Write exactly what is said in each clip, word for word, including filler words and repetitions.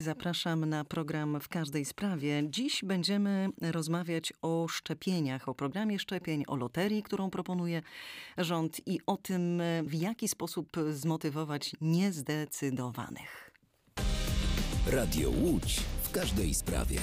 Zapraszam na program W każdej sprawie. Dziś będziemy rozmawiać o szczepieniach, o programie szczepień, o loterii, którą proponuje rząd i o tym, w jaki sposób zmotywować niezdecydowanych. Radio Łódź w każdej sprawie.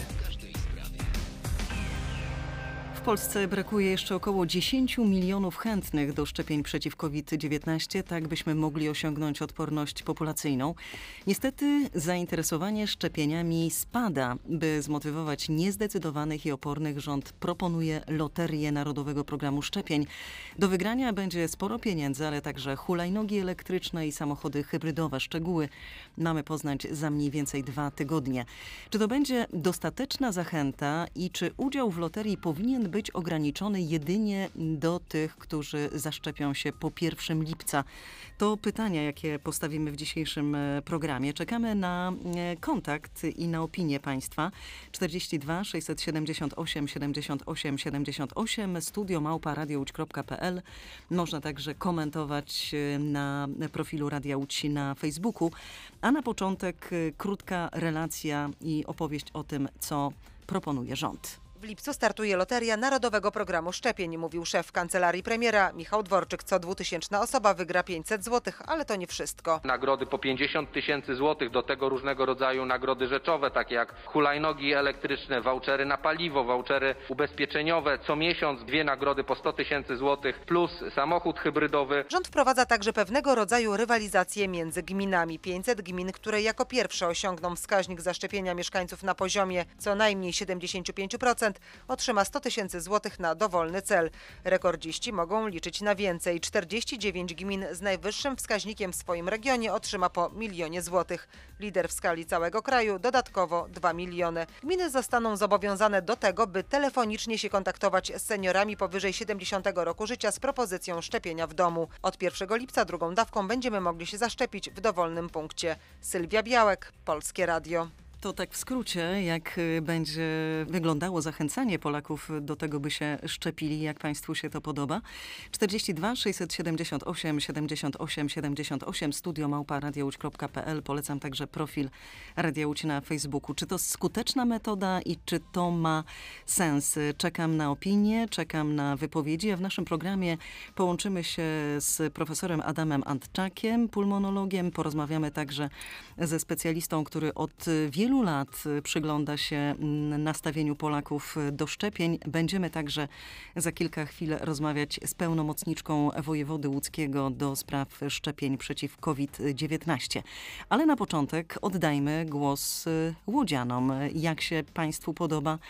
W Polsce brakuje jeszcze około dziesięć milionów chętnych do szczepień przeciw COVID dziewiętnaście, tak byśmy mogli osiągnąć odporność populacyjną. Niestety zainteresowanie szczepieniami spada. By zmotywować niezdecydowanych i opornych, rząd proponuje loterię Narodowego Programu Szczepień. Do wygrania będzie sporo pieniędzy, ale także hulajnogi elektryczne i samochody hybrydowe. Szczegóły mamy poznać za mniej więcej dwa tygodnie. Czy to będzie dostateczna zachęta i czy udział w loterii powinien być być ograniczony jedynie do tych, którzy zaszczepią się po pierwszego lipca? To pytania, jakie postawimy w dzisiejszym programie. Czekamy na kontakt i na opinię Państwa. czterdzieści dwa sześćset siedemdziesiąt osiem siedemdziesiąt osiem siedemdziesiąt osiem, studio małpa radio łódź kropka p l. Można także komentować na profilu Radia Łódź na Facebooku. A na początek krótka relacja i opowieść o tym, co proponuje rząd. W lipcu startuje loteria Narodowego Programu Szczepień, mówił szef kancelarii premiera Michał Dworczyk. Co dwutysięczna osoba wygra pięćset złotych, ale to nie wszystko. Nagrody po pięćdziesiąt tysięcy złotych, do tego różnego rodzaju nagrody rzeczowe, takie jak hulajnogi elektryczne, vouchery na paliwo, vouchery ubezpieczeniowe. Co miesiąc dwie nagrody po sto tysięcy złotych plus samochód hybrydowy. Rząd wprowadza także pewnego rodzaju rywalizację między gminami. pięćset gmin, które jako pierwsze osiągną wskaźnik zaszczepienia mieszkańców na poziomie co najmniej siedemdziesiąt pięć procent, otrzyma sto tysięcy złotych na dowolny cel. Rekordziści mogą liczyć na więcej. czterdzieści dziewięć gmin z najwyższym wskaźnikiem w swoim regionie otrzyma po milionie złotych. Lider w skali całego kraju dodatkowo dwa miliony. Gminy zostaną zobowiązane do tego, by telefonicznie się kontaktować z seniorami powyżej siedemdziesiątego roku życia z propozycją szczepienia w domu. Od pierwszego lipca drugą dawką będziemy mogli się zaszczepić w dowolnym punkcie. Sylwia Białek, Polskie Radio. To tak w skrócie, jak będzie wyglądało zachęcanie Polaków do tego, by się szczepili, jak Państwu się to podoba. czterdzieści dwa sześćset siedemdziesiąt osiem siedemdziesiąt osiem siedemdziesiąt osiem, studio małpa radio łódź kropka p l. Polecam także profil Radia Łódź na Facebooku. Czy to skuteczna metoda i czy to ma sens? Czekam na opinię, czekam na wypowiedzi, a w naszym programie połączymy się z profesorem Adamem Antczakiem, pulmonologiem. Porozmawiamy także ze specjalistą, który od wielu Wielu lat przygląda się nastawieniu Polaków do szczepień. Będziemy także za kilka chwil rozmawiać z pełnomocniczką wojewody łódzkiego do spraw szczepień przeciw COVID dziewiętnaście. Ale na początek oddajmy głos łodzianom. Jak się Państwu podoba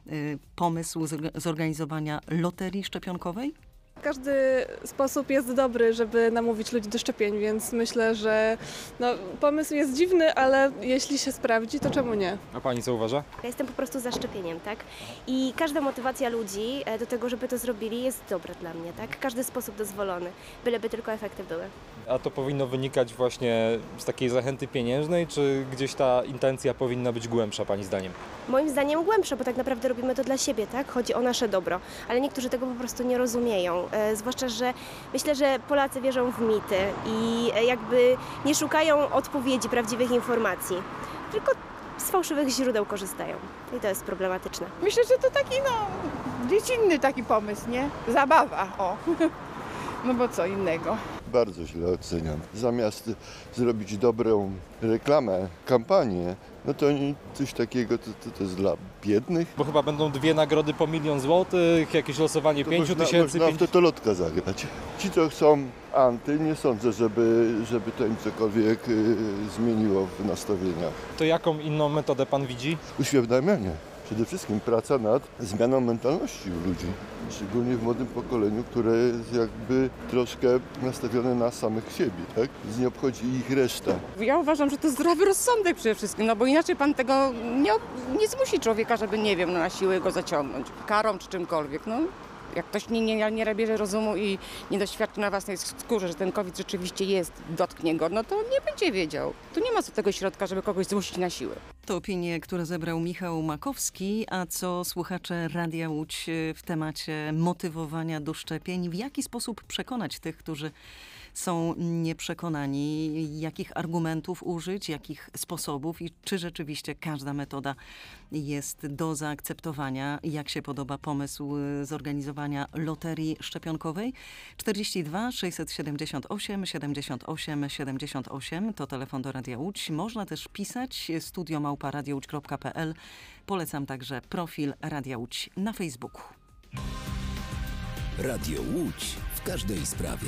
pomysł zorganizowania loterii szczepionkowej? Każdy sposób jest dobry, żeby namówić ludzi do szczepień, więc myślę, że no, pomysł jest dziwny, ale jeśli się sprawdzi, to czemu nie? A pani co uważa? Ja jestem po prostu za szczepieniem, tak? I każda motywacja ludzi do tego, żeby to zrobili, jest dobra dla mnie, tak? Każdy sposób dozwolony, byleby tylko efekty były. A to powinno wynikać właśnie z takiej zachęty pieniężnej, czy gdzieś ta intencja powinna być głębsza, pani zdaniem? Moim zdaniem głębsza, bo tak naprawdę robimy to dla siebie, tak? Chodzi o nasze dobro, ale niektórzy tego po prostu nie rozumieją. E, zwłaszcza, że myślę, że Polacy wierzą w mity i jakby nie szukają odpowiedzi, prawdziwych informacji, tylko z fałszywych źródeł korzystają. I to jest problematyczne. Myślę, że to taki, no, dziecinny taki pomysł, nie? Zabawa, o. No bo co innego. Bardzo źle oceniam. Zamiast zrobić dobrą reklamę, kampanię, no to coś takiego to, to, to jest dla biednych. Bo chyba będą dwie nagrody po milion złotych, jakieś losowanie pięciu tysięcy. Można w totolotka zagrać. Ci, co chcą anty, nie sądzę, żeby, żeby to im cokolwiek y, zmieniło w nastawieniach. To jaką inną metodę pan widzi? Uświadamianie. Przede wszystkim praca nad zmianą mentalności u ludzi, szczególnie w młodym pokoleniu, które jest jakby troszkę nastawione na samych siebie, tak? Nie obchodzi ich reszta. Ja uważam, że to zdrowy rozsądek przede wszystkim, no bo inaczej pan tego nie, nie zmusi człowieka, żeby, nie wiem, no, na siłę go zaciągnąć, karą czy czymkolwiek, no. Jak ktoś nie, nie, nie nabierze rozumu i nie doświadczy na własnej skórze, że ten COVID rzeczywiście jest, dotknie go, no to nie będzie wiedział. Tu nie ma co tego środka, żeby kogoś zmusić na siłę. To opinie, które zebrał Michał Makowski, a co słuchacze Radia Łódź w temacie motywowania do szczepień? W jaki sposób przekonać tych, którzy są nieprzekonani, jakich argumentów użyć, jakich sposobów i czy rzeczywiście każda metoda jest do zaakceptowania. Jak się podoba pomysł zorganizowania loterii szczepionkowej? czterdzieści dwa sześćset siedemdziesiąt osiem siedemdziesiąt osiem siedemdziesiąt osiem to telefon do Radia Łódź. Można też pisać studio małpa radiowódź kropka pe el. Polecam także profil Radia Łódź na Facebooku. Radio Łódź w każdej sprawie.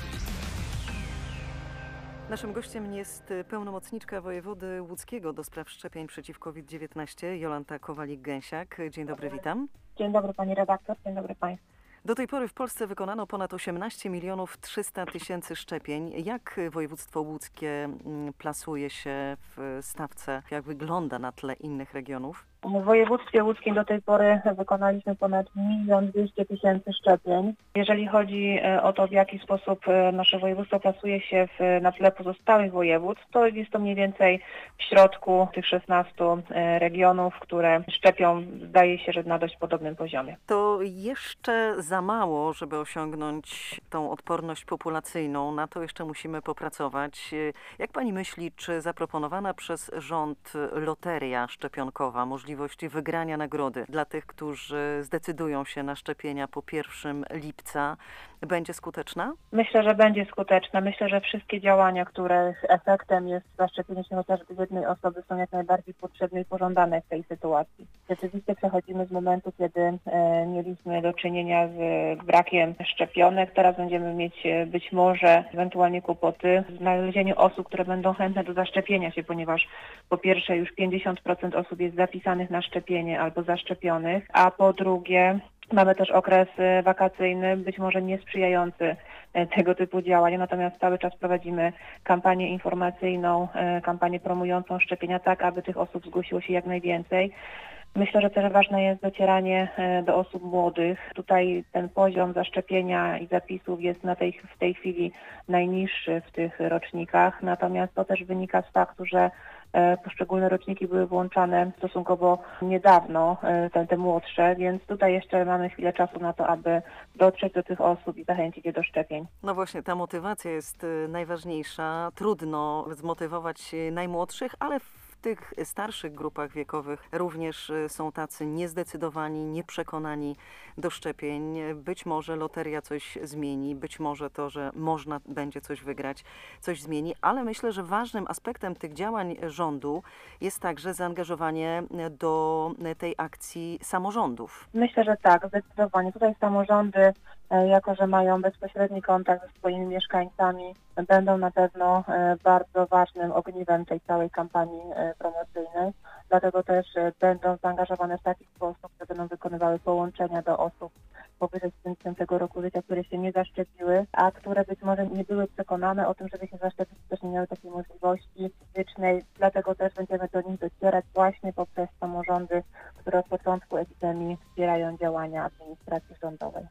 Naszym gościem jest pełnomocniczka wojewody łódzkiego do spraw szczepień przeciw kowid dziewiętnaście, Jolanta Kowalik-Gęsiak. Dzień dobry, witam. Dzień dobry pani redaktor, dzień dobry państwu. Do tej pory w Polsce wykonano ponad osiemnaście milionów trzysta tysięcy szczepień. Jak województwo łódzkie plasuje się w stawce? Jak wygląda na tle innych regionów? W województwie łódzkim do tej pory wykonaliśmy ponad milion dwieście tysięcy szczepień. Jeżeli chodzi o to, w jaki sposób nasze województwo plasuje się w, na tle pozostałych województw, to jest to mniej więcej w środku tych szesnastu regionów, które szczepią, zdaje się, że na dość podobnym poziomie. To jeszcze za mało, żeby osiągnąć tą odporność populacyjną. Na to jeszcze musimy popracować. Jak pani myśli, czy zaproponowana przez rząd loteria szczepionkowa, możliwość wygrania nagrody dla tych, którzy zdecydują się na szczepienia po pierwszego lipca, będzie skuteczna? Myślę, że będzie skuteczna. Myślę, że wszystkie działania, których efektem jest zaszczepienie się chociażby jednej osoby, są jak najbardziej potrzebne i pożądane w tej sytuacji. Rzeczywiście przechodzimy z momentu, kiedy e, mieliśmy do czynienia z brakiem szczepionek. Teraz będziemy mieć e, być może ewentualnie kłopoty w znalezieniu osób, które będą chętne do zaszczepienia się, ponieważ po pierwsze już pięćdziesiąt procent osób jest zapisanych na szczepienie albo zaszczepionych, a po drugie mamy też okres wakacyjny, być może niesprzyjający tego typu działania, natomiast cały czas prowadzimy kampanię informacyjną, kampanię promującą szczepienia tak, aby tych osób zgłosiło się jak najwięcej. Myślę, że też ważne jest docieranie do osób młodych. Tutaj ten poziom zaszczepienia i zapisów jest na tej, w tej chwili najniższy w tych rocznikach, natomiast to też wynika z faktu, że poszczególne roczniki były włączane stosunkowo niedawno, te, te młodsze, więc tutaj jeszcze mamy chwilę czasu na to, aby dotrzeć do tych osób i zachęcić je do szczepień. No właśnie, ta motywacja jest najważniejsza. Trudno zmotywować najmłodszych, ale w tych starszych grupach wiekowych również są tacy niezdecydowani, nieprzekonani do szczepień. Być może loteria coś zmieni, być może to, że można będzie coś wygrać, coś zmieni, ale myślę, że ważnym aspektem tych działań rządu jest także zaangażowanie do tej akcji samorządów. Myślę, że tak, zdecydowanie. Tutaj samorządy, jako że mają bezpośredni kontakt ze swoimi mieszkańcami, będą na pewno bardzo ważnym ogniwem tej całej kampanii promocyjnej. Dlatego też będą zaangażowane w taki sposób, że będą wykonywały połączenia do osób powyżej siedemdziesiątego roku życia, które się nie zaszczepiły, a które być może nie były przekonane o tym, żeby się zaszczepić, też nie miały takiej możliwości fizycznej. Dlatego też będziemy do nich docierać właśnie poprzez samorządy, które od początku epidemii wspierają działania administracji rządowej.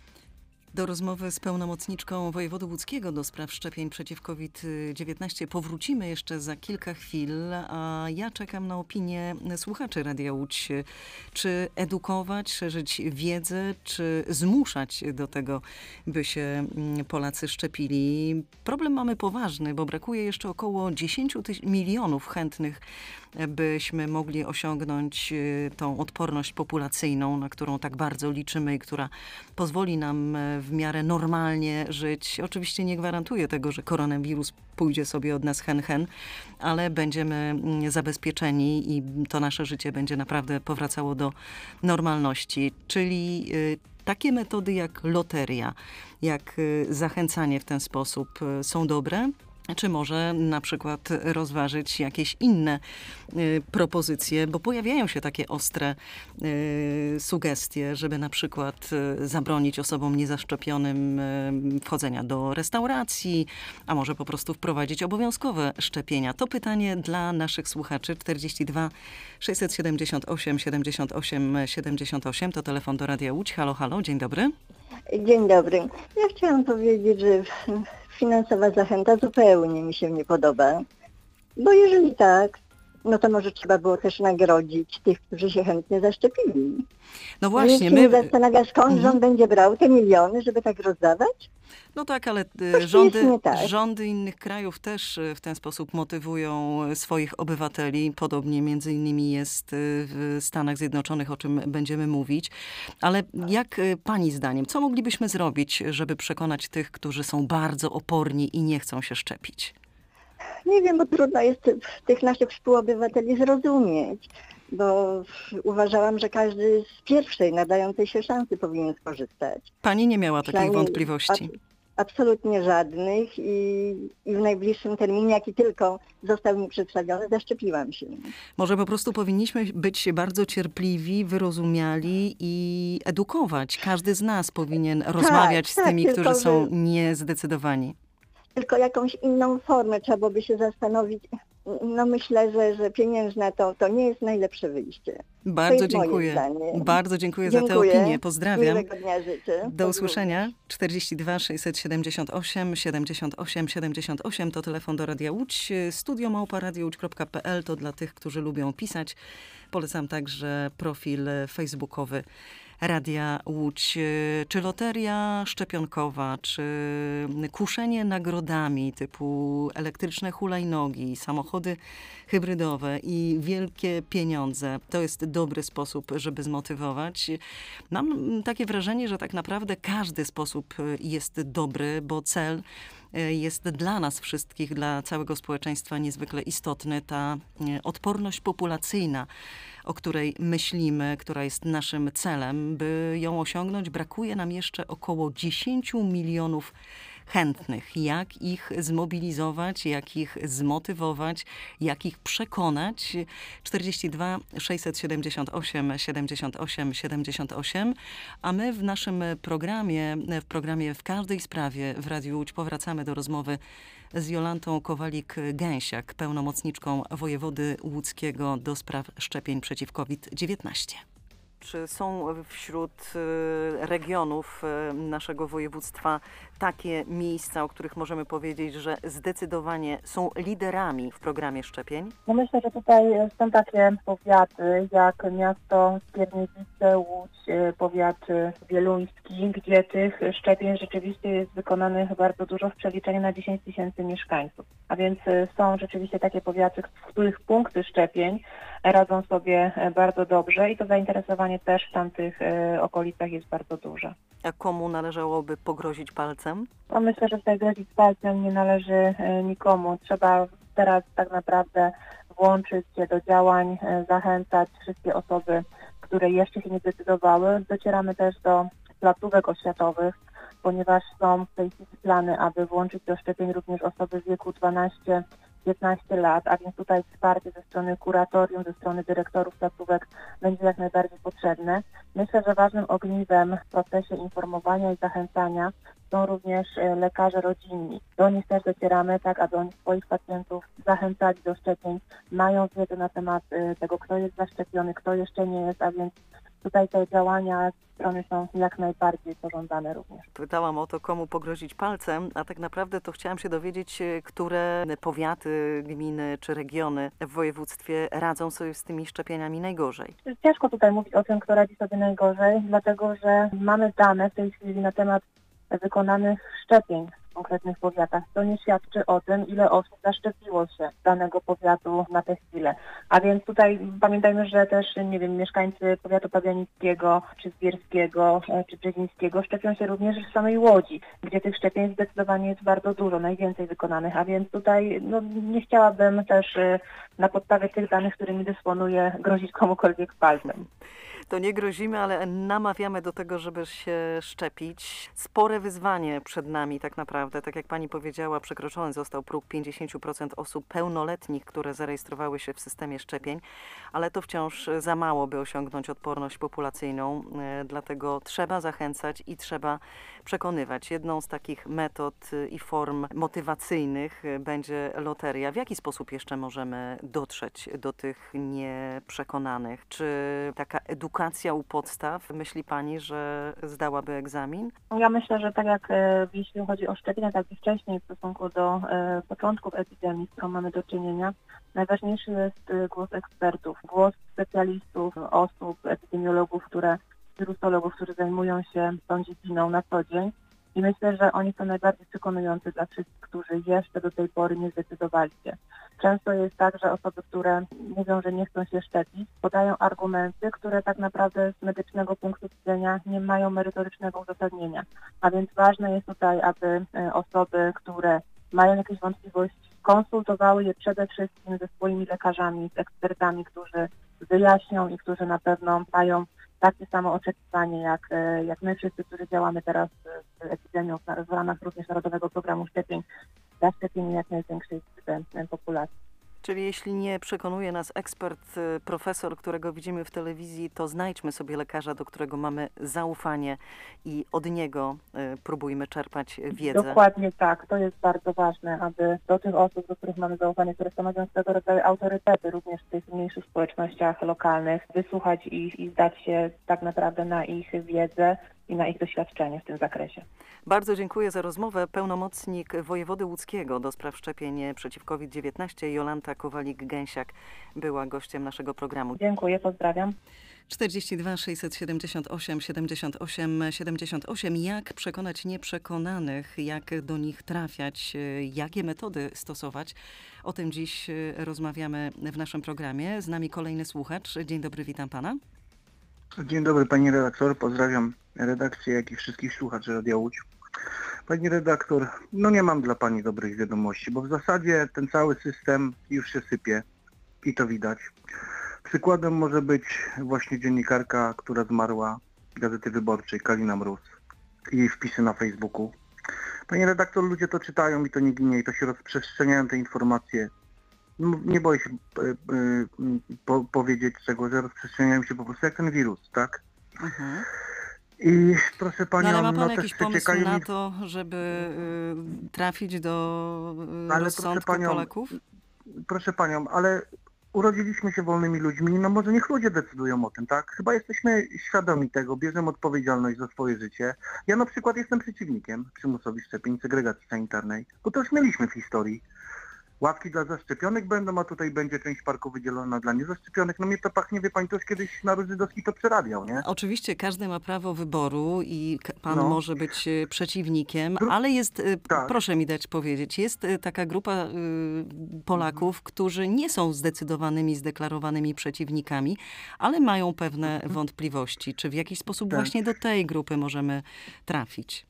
Do rozmowy z pełnomocniczką wojewody łódzkiego do spraw szczepień przeciw kowid dziewiętnaście powrócimy jeszcze za kilka chwil, a ja czekam na opinię słuchaczy Radia Łódź. Czy edukować, szerzyć wiedzę, czy zmuszać do tego, by się Polacy szczepili? Problem mamy poważny, bo brakuje jeszcze około dziesięć milionów chętnych, byśmy mogli osiągnąć tą odporność populacyjną, na którą tak bardzo liczymy i która pozwoli nam w miarę normalnie żyć. Oczywiście nie gwarantuję tego, że koronawirus pójdzie sobie od nas hen hen, ale będziemy zabezpieczeni i to nasze życie będzie naprawdę powracało do normalności. Czyli takie metody jak loteria, jak zachęcanie w ten sposób są dobre? Czy może na przykład rozważyć jakieś inne y, propozycje, bo pojawiają się takie ostre y, sugestie, żeby na przykład y, zabronić osobom niezaszczepionym y, wchodzenia do restauracji, a może po prostu wprowadzić obowiązkowe szczepienia. To pytanie dla naszych słuchaczy. czterdzieści dwa sześćset siedemdziesiąt osiem siedemdziesiąt osiem siedemdziesiąt osiem to telefon do Radia Łódź. Halo, halo, dzień dobry. Dzień dobry. Ja chciałam powiedzieć, że finansowa zachęta zupełnie mi się nie podoba, bo jeżeli tak, no to może trzeba było też nagrodzić tych, którzy się chętnie zaszczepili. No właśnie, Nikt my... się nie zastanawia, skąd Mhm. rząd będzie brał te miliony, żeby tak rozdawać? No tak, ale y, Coś tu rządy, jest nie tak. rządy innych krajów też y, w ten sposób motywują y, swoich obywateli. Podobnie między innymi jest y, w Stanach Zjednoczonych, o czym będziemy mówić. Ale jak y, pani zdaniem, co moglibyśmy zrobić, żeby przekonać tych, którzy są bardzo oporni i nie chcą się szczepić? Nie wiem, bo trudno jest tych naszych współobywateli zrozumieć, bo uważałam, że każdy z pierwszej nadającej się szansy powinien skorzystać. Pani nie miała takich Przynajmniej wątpliwości. ab- absolutnie żadnych i, i w najbliższym terminie, jaki tylko został mi przedstawiony, zaszczepiłam się. Może po prostu powinniśmy być bardzo cierpliwi, wyrozumiali i edukować. Każdy z nas powinien rozmawiać z tak, tymi, tylko którzy są że- niezdecydowani. Tylko jakąś inną formę trzeba byłoby się zastanowić. No myślę, że, że pieniężna to, to nie jest najlepsze wyjście. Bardzo jest moje dziękuję. zdanie. Bardzo dziękuję, za Dziękuję. tę opinię. Pozdrawiam. Miłego dnia życzę. Do usłyszenia. czterdzieści dwa sześćset siedemdziesiąt osiem siedemdziesiąt osiem siedemdziesiąt osiem to telefon do Radia Łódź. Studio małpa radio łódź kropka p l to dla tych, którzy lubią pisać. Polecam także profil facebookowy Radia Łódź. Czy loteria szczepionkowa, czy kuszenie nagrodami typu elektryczne hulajnogi, samochody hybrydowe i wielkie pieniądze, to jest dobry sposób, żeby zmotywować. Mam takie wrażenie, że tak naprawdę każdy sposób jest dobry, bo cel jest dla nas wszystkich, dla całego społeczeństwa niezwykle istotny. Ta odporność populacyjna, o której myślimy, która jest naszym celem, by ją osiągnąć, brakuje nam jeszcze około dziesięć milionów chętnych. Jak ich zmobilizować, jak ich zmotywować, jak ich przekonać? czterdzieści dwa sześćset siedemdziesiąt osiem siedemdziesiąt osiem siedemdziesiąt osiem, a my w naszym programie, w programie W każdej sprawie w Radiu Łódź powracamy do rozmowy z Jolantą Kowalik-Gęsiak, pełnomocniczką wojewody łódzkiego do spraw szczepień przeciw COVID dziewiętnaście. Czy są wśród regionów naszego województwa takie miejsca, o których możemy powiedzieć, że zdecydowanie są liderami w programie szczepień? No myślę, że tutaj są takie powiaty jak miasto Skierniewice, Łódź, powiat wieluński, gdzie tych szczepień rzeczywiście jest wykonanych bardzo dużo w przeliczeniu na dziesięć tysięcy mieszkańców. A więc są rzeczywiście takie powiaty, w których punkty szczepień radzą sobie bardzo dobrze i to zainteresowanie też w tamtych okolicach jest bardzo duże. A komu należałoby pogrozić palcem? No myślę, że tutaj grozić palcem nie należy nikomu. Trzeba teraz tak naprawdę włączyć się do działań, zachęcać wszystkie osoby, które jeszcze się nie zdecydowały. Docieramy też do placówek oświatowych, ponieważ są w tej chwili plany, aby włączyć do szczepień również osoby w wieku dwanaście piętnaście lat, a więc tutaj wsparcie ze strony kuratorium, ze strony dyrektorów placówek będzie jak najbardziej potrzebne. Myślę, że ważnym ogniwem w procesie informowania i zachęcania są również lekarze rodzinni. Do nich też docieramy, tak aby oni swoich pacjentów zachęcali do szczepień, mają wiedzę na temat tego, kto jest zaszczepiony, kto jeszcze nie jest, a więc tutaj te działania z strony są jak najbardziej pożądane również. Pytałam o to, komu pogrozić palcem, a tak naprawdę to chciałam się dowiedzieć, które powiaty, gminy czy regiony w województwie radzą sobie z tymi szczepieniami najgorzej. Ciężko tutaj mówić o tym, kto radzi sobie najgorzej, dlatego że mamy dane w tej chwili na temat wykonanych szczepień w konkretnych powiatach. To nie świadczy o tym, ile osób zaszczepiło się z danego powiatu na tę chwilę. A więc tutaj pamiętajmy, że też, nie wiem, mieszkańcy powiatu pabianickiego, czy zbierskiego, czy brzezińskiego szczepią się również w samej Łodzi, gdzie tych szczepień zdecydowanie jest bardzo dużo, najwięcej wykonanych. A więc tutaj no, nie chciałabym też na podstawie tych danych, którymi dysponuję, grozić komukolwiek palcem. To nie grozimy, ale namawiamy do tego, żeby się szczepić. Spore wyzwanie przed nami tak naprawdę. Tak jak pani powiedziała, przekroczony został próg pięćdziesiąt procent osób pełnoletnich, które zarejestrowały się w systemie szczepień, ale to wciąż za mało, by osiągnąć odporność populacyjną. Dlatego trzeba zachęcać i trzeba przekonywać. Jedną z takich metod i form motywacyjnych będzie loteria. W jaki sposób jeszcze możemy dotrzeć do tych nieprzekonanych? Czy taka edukacja edukacja u podstaw? Myśli Pani, że zdałaby egzamin? Ja myślę, że tak jak e, jeśli chodzi o szczepienia, tak i wcześniej w stosunku do e, początków epidemii, z którą mamy do czynienia, najważniejszy jest e, głos ekspertów, głos specjalistów, osób, epidemiologów, które, wirusologów, którzy zajmują się tą dziedziną na co dzień. I myślę, że oni są najbardziej przekonujący dla wszystkich, którzy jeszcze do tej pory nie zdecydowali się. Często jest tak, że osoby, które mówią, że nie chcą się szczepić, podają argumenty, które tak naprawdę z medycznego punktu widzenia nie mają merytorycznego uzasadnienia. A więc ważne jest tutaj, aby osoby, które mają jakieś wątpliwości, konsultowały je przede wszystkim ze swoimi lekarzami, z ekspertami, którzy wyjaśnią i którzy na pewno mają takie samo oczekiwanie jak, jak my wszyscy, którzy działamy teraz z epidemią w ramach również Narodowego Programu Szczepień dla szczepienia jak największej liczby populacji. Czyli jeśli nie przekonuje nas ekspert, profesor, którego widzimy w telewizji, to znajdźmy sobie lekarza, do którego mamy zaufanie i od niego próbujmy czerpać wiedzę. Dokładnie tak. To jest bardzo ważne, aby do tych osób, do których mamy zaufanie, które stanowią swego rodzaju autorytety również w tych mniejszych społecznościach lokalnych, wysłuchać ich i zdać się tak naprawdę na ich wiedzę i na ich doświadczenie w tym zakresie. Bardzo dziękuję za rozmowę. Pełnomocnik wojewody łódzkiego do spraw szczepień przeciw COVID dziewiętnaście Jolanta Kowalik-Gęsiak była gościem naszego programu. Dziękuję, pozdrawiam. czterdzieści dwa sześćset siedemdziesiąt osiem siedemdziesiąt osiem siedemdziesiąt osiem. Jak przekonać nieprzekonanych, jak do nich trafiać, jakie metody stosować? O tym dziś rozmawiamy w naszym programie. Z nami kolejny słuchacz. Dzień dobry, witam pana. Dzień dobry pani redaktor, pozdrawiam redakcję, jak i wszystkich słuchaczy Radia Łódź. Pani redaktor, no nie mam dla pani dobrych wiadomości, bo w zasadzie ten cały system już się sypie i to widać. Przykładem może być właśnie dziennikarka, która zmarła Gazety Wyborczej, Kalina Mróz, i jej wpisy na Facebooku. Pani redaktor, ludzie to czytają i to nie ginie i to się rozprzestrzeniają te informacje. No, nie boję się y, y, po, powiedzieć czego, że rozprzestrzeniają się po prostu jak ten wirus, tak? Mhm. I proszę panią, no, ale ma pan no jakiś też pomysł przeciekają na mi... to, żeby y, trafić do y, ale rozsądku proszę panią, Polaków? Proszę panią, ale urodziliśmy się wolnymi ludźmi, no może niech ludzie decydują o tym, tak? Chyba jesteśmy świadomi tego, bierzemy odpowiedzialność za swoje życie. Ja na przykład jestem przeciwnikiem przymusowych szczepień, segregacji sanitarnej, bo to już mieliśmy w historii. Ławki dla zaszczepionych będą, a tutaj będzie część parku wydzielona dla niezaszczepionych. No mnie to pachnie, wie pani, to już kiedyś naród żydowski to przerabiał, nie? Oczywiście każdy ma prawo wyboru i pan No. może być przeciwnikiem, ale jest, Tak. proszę mi dać powiedzieć, jest taka grupa y, Polaków, którzy nie są zdecydowanymi, zdeklarowanymi przeciwnikami, ale mają pewne wątpliwości. Czy w jakiś sposób Tak. właśnie do tej grupy możemy trafić?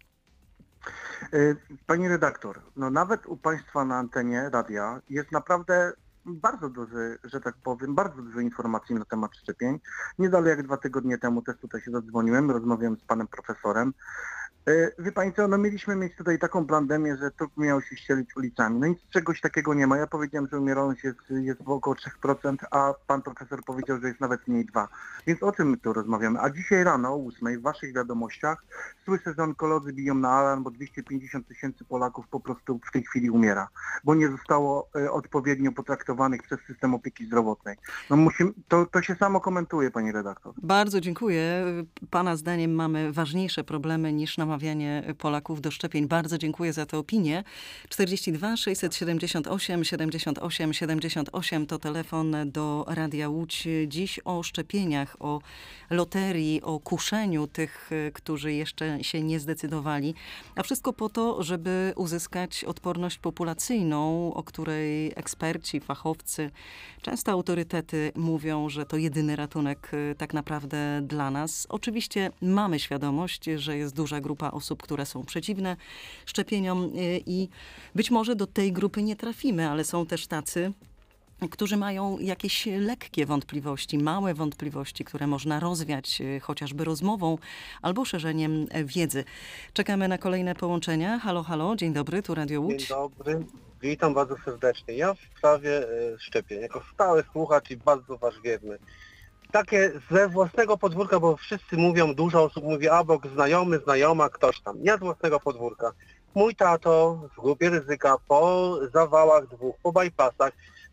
Pani redaktor, no nawet u państwa na antenie radia jest naprawdę bardzo dużo, że tak powiem, bardzo dużo informacji na temat szczepień. Nie dalej jak dwa tygodnie temu też tutaj się zadzwoniłem, rozmawiałem z panem profesorem. Wie pani co, no mieliśmy mieć tutaj taką pandemię, że trup miał się ścielić ulicami. No nic czegoś takiego nie ma. Ja powiedziałem, że umieralność jest, jest w około trzy procent, a pan profesor powiedział, że jest nawet mniej dwa. Więc o czym my tu rozmawiamy? A dzisiaj rano o ósmej w waszych wiadomościach słyszę, że onkolodzy biją na alarm, bo dwieście pięćdziesiąt tysięcy Polaków po prostu w tej chwili umiera, bo nie zostało e, odpowiednio potraktowanych przez system opieki zdrowotnej. No musimy, to, to się samo komentuje, pani redaktor. Bardzo dziękuję. Pana zdaniem mamy ważniejsze problemy niż namawianie Polaków do szczepień. Bardzo dziękuję za tę opinię. czterdzieści dwa sześćset siedemdziesiąt osiem siedemdziesiąt osiem siedemdziesiąt osiem to telefon do Radia Łódź. Dziś o szczepieniach, o loterii, o kuszeniu tych, którzy jeszcze się nie zdecydowali. A wszystko po to, żeby uzyskać odporność populacyjną, o której eksperci, fachowcy, często autorytety mówią, że to jedyny ratunek tak naprawdę dla nas. Oczywiście mamy świadomość, że jest duża grupa osób, które są przeciwne szczepieniom i być może do tej grupy nie trafimy, ale są też tacy, którzy mają jakieś lekkie wątpliwości, małe wątpliwości, które można rozwiać chociażby rozmową albo szerzeniem wiedzy. Czekamy na kolejne połączenia. Halo, halo, dzień dobry, tu Radio Łódź. Dzień dobry, witam bardzo serdecznie. Ja w sprawie y, szczepień, jako stały słuchacz i bardzo wasz wierny. Takie ze własnego podwórka, bo wszyscy mówią, dużo osób mówi, a bo znajomy, znajoma, ktoś tam. Ja z własnego podwórka. Mój tato w grupie ryzyka po zawałach dwóch, po bypassach,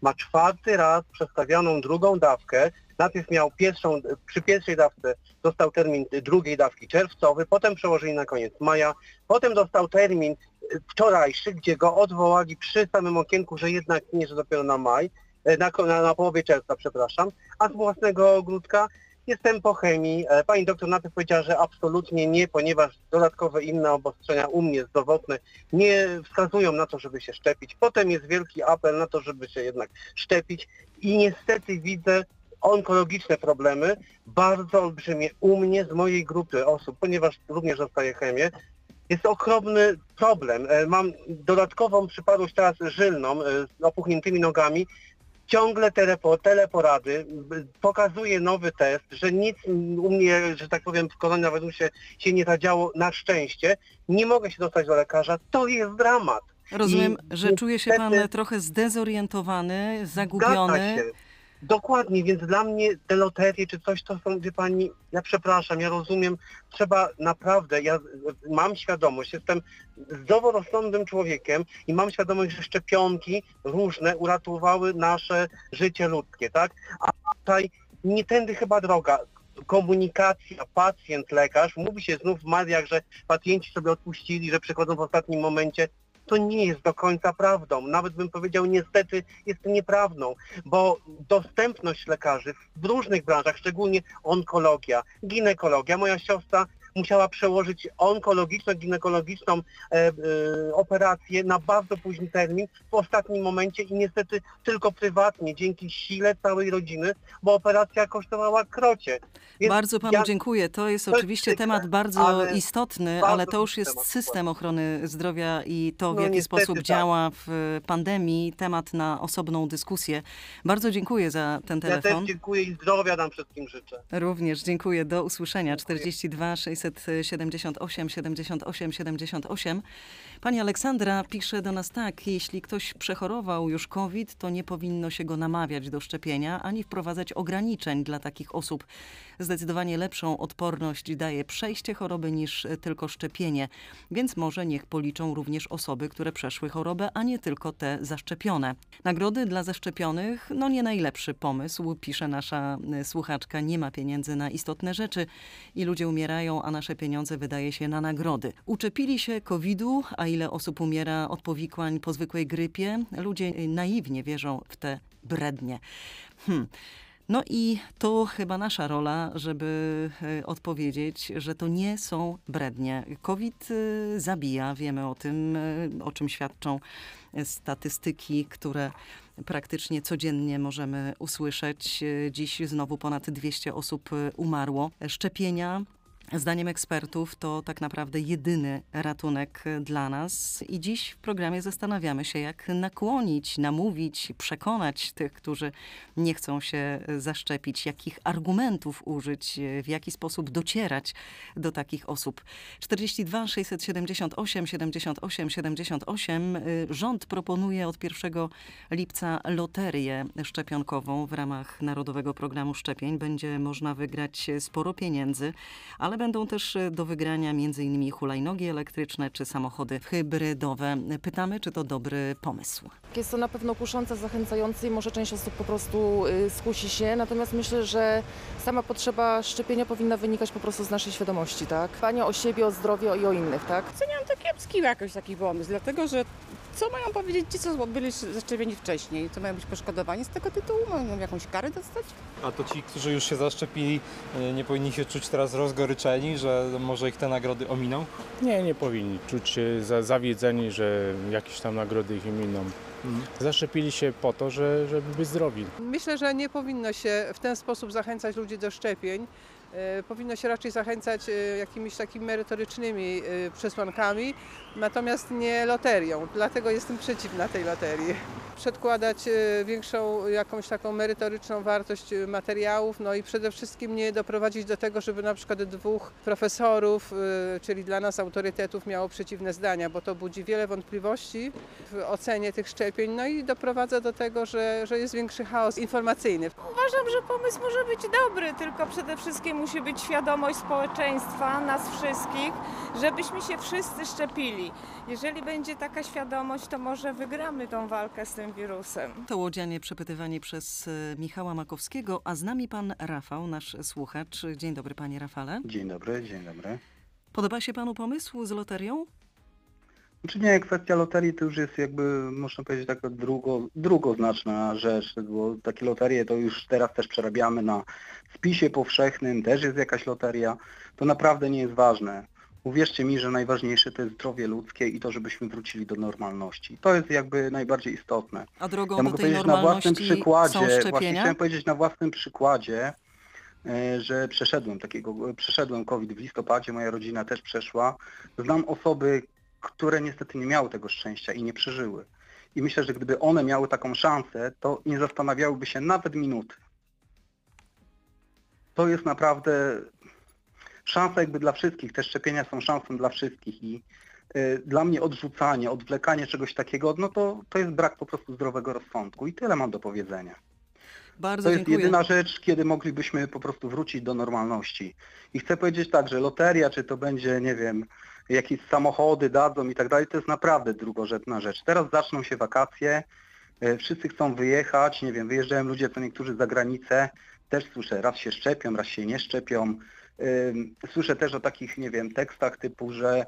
ma czwarty raz przestawioną drugą dawkę. Najpierw miał pierwszą, przy pierwszej dawce dostał termin drugiej dawki czerwcowy, potem przełożyli na koniec maja, potem dostał termin wczorajszy, gdzie go odwołali przy samym okienku, że jednak nie, że dopiero na maj, na, na, na połowie czerwca, przepraszam, a z własnego ogródka jestem po chemii. Pani doktor najpierw powiedziała, że absolutnie nie, ponieważ dodatkowe inne obostrzenia u mnie zdrowotne nie wskazują na to, żeby się szczepić. Potem jest wielki apel na to, żeby się jednak szczepić i niestety widzę onkologiczne problemy, bardzo olbrzymie u mnie, z mojej grupy osób, ponieważ również dostaję chemię. Jest okropny problem. Mam dodatkową przypadłość teraz żylną z opuchniętymi nogami. Ciągle telepo, teleporady, pokazuje nowy test, że nic u mnie, że tak powiem, w koronawirusie się nie zadziało, na szczęście. Nie mogę się dostać do lekarza. To jest dramat. Rozumiem, I że czuje się pan niestety trochę zdezorientowany, zgadza zagubiony. się. Dokładnie, więc dla mnie te loterie czy coś to są, wie pani, ja przepraszam, ja rozumiem, trzeba naprawdę, ja mam świadomość, jestem zdroworozsądnym człowiekiem i mam świadomość, że szczepionki różne uratowały nasze życie ludzkie, tak? A tutaj nie tędy chyba droga. Komunikacja, pacjent, lekarz, mówi się znów w mediach, że pacjenci sobie odpuścili, że przychodzą w ostatnim momencie. To nie jest do końca prawdą. Nawet bym powiedział, niestety jest nieprawdą, bo dostępność lekarzy w różnych branżach, szczególnie onkologia, ginekologia, moja siostra musiała przełożyć onkologiczno-ginekologiczną e, e, operację na bardzo późny termin w ostatnim momencie i niestety tylko prywatnie, dzięki sile całej rodziny, bo operacja kosztowała krocie. Więc bardzo panu ja, dziękuję. To jest to jest oczywiście przykre, temat bardzo ale istotny, bardzo ale to już jest temat, system ochrony zdrowia i to, w No jaki niestety sposób tak. działa w pandemii, temat na osobną dyskusję. Bardzo dziękuję za ten Ja telefon. też dziękuję i zdrowia nam wszystkim życzę. Również dziękuję. Do usłyszenia. czterdzieści dwa sześćset siedemdziesiąt osiem siedemdziesiąt osiem siedemdziesiąt osiem. Pani Aleksandra pisze do nas tak. Jeśli ktoś przechorował już COVID, to nie powinno się go namawiać do szczepienia, ani wprowadzać ograniczeń dla takich osób. Zdecydowanie lepszą odporność daje przejście choroby niż tylko szczepienie. Więc może niech policzą również osoby, które przeszły chorobę, a nie tylko te zaszczepione. Nagrody dla zaszczepionych, no nie najlepszy pomysł, pisze nasza słuchaczka. Nie ma pieniędzy na istotne rzeczy i ludzie umierają, a nasze pieniądze wydaje się na nagrody. Uczepili się kowida, a ile osób umiera od powikłań po zwykłej grypie? Ludzie naiwnie wierzą w te brednie. Hmm. No i to chyba nasza rola, żeby odpowiedzieć, że to nie są brednie. COVID zabija, wiemy o tym, o czym świadczą statystyki, które praktycznie codziennie możemy usłyszeć. Dziś znowu ponad dwieście osób umarło. Szczepienia, zdaniem ekspertów, to tak naprawdę jedyny ratunek dla nas. I dziś w programie zastanawiamy się, jak nakłonić, namówić, przekonać tych, którzy nie chcą się zaszczepić, jakich argumentów użyć, w jaki sposób docierać do takich osób. czterdzieści dwa sześćset siedemdziesiąt osiem siedemdziesiąt osiem siedemdziesiąt osiem. Rząd proponuje od pierwszego lipca loterię szczepionkową w ramach Narodowego Programu Szczepień. Będzie można wygrać sporo pieniędzy, ale będą też do wygrania między innymi hulajnogi elektryczne czy samochody hybrydowe. Pytamy, czy to dobry pomysł. Jest to na pewno kuszące, zachęcające i może część osób po prostu y, skusi się, natomiast myślę, że sama potrzeba szczepienia powinna wynikać po prostu z naszej świadomości, tak? Dbania o siebie, o zdrowie i o innych, tak? Oceniam to kiepski jakoś taki pomysł, dlatego że co mają powiedzieć ci, co byli zaszczepieni wcześniej? Co mają być poszkodowani z tego tytułu? Mają jakąś karę dostać? A to ci, którzy już się zaszczepili, nie powinni się czuć teraz rozgoryczeni, że może ich te nagrody ominą? Nie, nie powinni czuć się za, zawiedzeni, że jakieś tam nagrody ich ominą. Mhm. Zaszczepili się po to, że, żeby być zdrowi. Myślę, że nie powinno się w ten sposób zachęcać ludzi do szczepień. Powinno się raczej zachęcać jakimiś takimi merytorycznymi przesłankami, natomiast nie loterią. Dlatego jestem przeciwna tej loterii. Przedkładać większą jakąś taką merytoryczną wartość materiałów, no i przede wszystkim nie doprowadzić do tego, żeby na przykład dwóch profesorów, czyli dla nas autorytetów, miało przeciwne zdania, bo to budzi wiele wątpliwości w ocenie tych szczepień, no i doprowadza do tego, że, że jest większy chaos informacyjny. Uważam, że pomysł może być dobry, tylko przede wszystkim musi być świadomość społeczeństwa, nas wszystkich, żebyśmy się wszyscy szczepili. Jeżeli będzie taka świadomość, to może wygramy tą walkę z tym wirusem. To łodzianie przepytywani przez Michała Makowskiego, a z nami pan Rafał, nasz słuchacz. Dzień dobry, panie Rafale. Dzień dobry, dzień dobry. Podoba się panu pomysł z loterią? Czy nie, kwestia loterii to już jest jakby, można powiedzieć, taka drugo, drugoznaczna rzecz, bo takie loterie to już teraz też przerabiamy na spisie powszechnym, też jest jakaś loteria. To naprawdę nie jest ważne. Uwierzcie mi, że najważniejsze to jest zdrowie ludzkie i to, żebyśmy wrócili do normalności. To jest jakby najbardziej istotne. A drogą ja do mogę tej powiedzieć na własnym normalności przykładzie, są właśnie szczepienia? chciałem powiedzieć na własnym przykładzie, że przeszedłem takiego, przeszedłem COVID w listopadzie, moja rodzina też przeszła. Znam osoby, które niestety nie miały tego szczęścia i nie przeżyły. I myślę, że gdyby one miały taką szansę, to nie zastanawiałyby się nawet minuty. To jest naprawdę szansa jakby dla wszystkich. Te szczepienia są szansą dla wszystkich i y, dla mnie odrzucanie, odwlekanie czegoś takiego, no to, to jest brak po prostu zdrowego rozsądku i tyle mam do powiedzenia. Bardzo to jest dziękuję. jedyna rzecz, kiedy moglibyśmy po prostu wrócić do normalności. I chcę powiedzieć tak, że loteria, czy to będzie, nie wiem, jakieś samochody dadzą i tak dalej, to jest naprawdę drugorzędna rzecz. Teraz zaczną się wakacje, wszyscy chcą wyjechać, nie wiem, wyjeżdżają ludzie, to niektórzy za granicę, też słyszę, raz się szczepią, raz się nie szczepią. Słyszę też o takich, nie wiem, tekstach typu, że,